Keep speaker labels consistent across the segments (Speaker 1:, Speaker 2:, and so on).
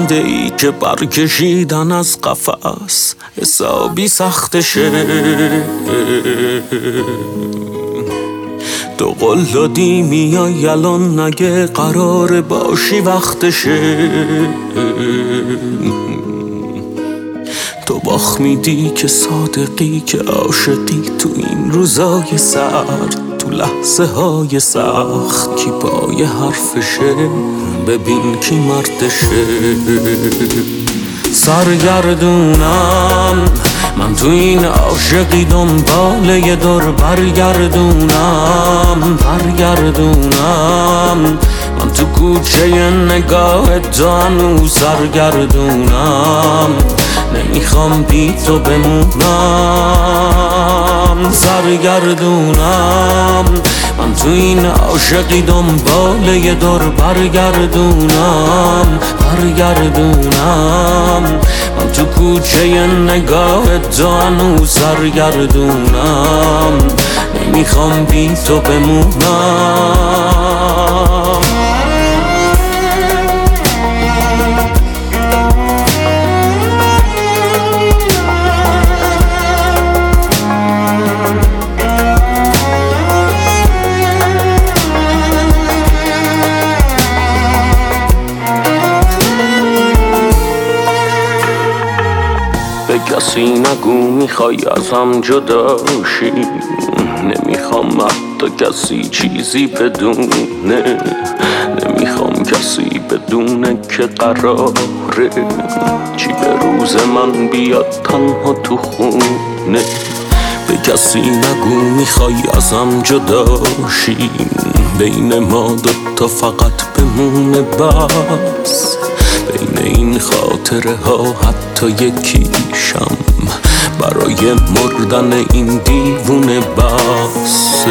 Speaker 1: پرنده ای که برکشیدن از قفس حسابی سختشه. تو قول دادی میای الان، نگه قرار باشی وقتشه. تو باخ میدی که صادقی، که عاشقی تو این روزای سرد، تو لحظه های سخت کی پای حرفشه، ببین کی مردشه. سرگردونم من تو این عاشقی، دنبال یه دور برگردونم. من تو کوچه نگاه تو هنوز سرگردونم. نمیخوام بی تو بمونم. سرگردونم من تو این عاشقی، دنبال یه دور برگردونم. من تو کوچه نگاه تو هنوز سرگردونم. نمیخوام بی تو بمونم. به کسی نگو میخوای ازم جدا شی، نمیخوام حتی کسی چیزی بدونه. نمیخوام کسی بدونه که قراره چی به روز من بیاد تنها تو خونه. به کسی نگو میخوای ازم جدا شی، بین ما دوتا فقط بمونه بس. بین این خاطره ها حتی یکیشم برای مردن این دیوونه بس.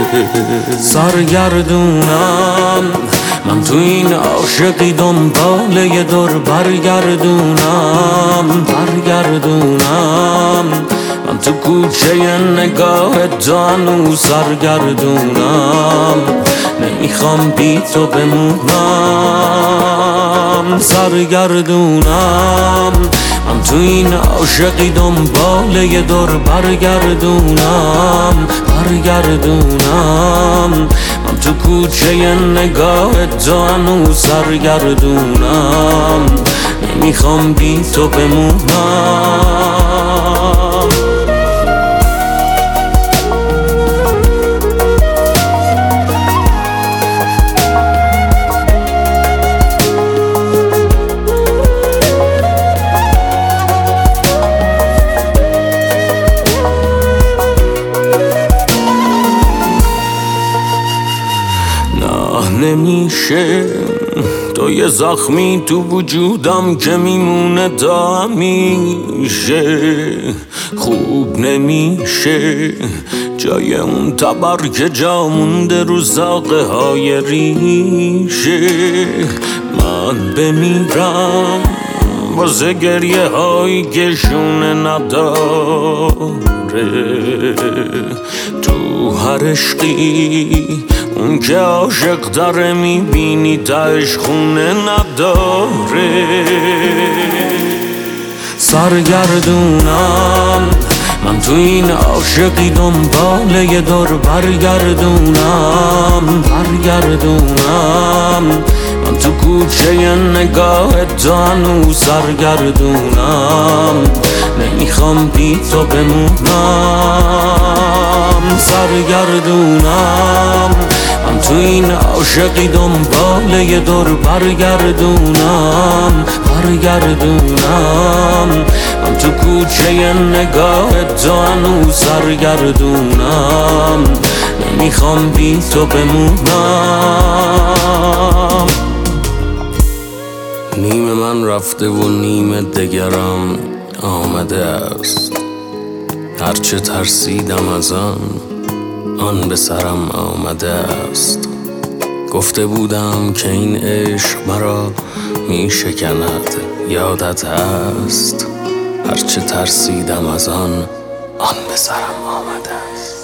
Speaker 1: سرگردونم من تو این عاشقی، دنبال یه دور برگردونم. من تو کوچه نگاه تو هنوز سرگردونم. نمیخوام بی تو بمونم. سرگردونم من تو این عاشقی، دنبال یه دور برگردونم. من تو کوچه نگاه تو هنوز سرگردونم. نمیخوام بی تو بمونم. نمیشه تو یه زخمی تو وجودم که میمونه تا همیشه. خوب نمیشه جای اون تبر که جا مونده رو زاغه های ریشه. من بمیرم واسه گریه هایی که شونه نداره. تو هر عشقی اون که عاشق داره میبینی تاش خونه نداره. سرگردونم من تو این عاشقی، دنبال یه دور برگردونم. من تو کوچه نگاه تو هنوز سرگردونم. نمیخوام بی تو بمونم. سرگردونم من تو این عاشقی، دنبال یه دور برگردونم. من تو کوچه نگاه تو هنوز سرگردونم. نمیخوام بی تو بمونم. نیم من رفته و نیم دگرم آمده است. هرچه ترسیدم از آن به سرم آمده است. گفته بودم که این عشق مرا می شکند، یادت هست. هرچه ترسیدم از آن به سرم آمده است.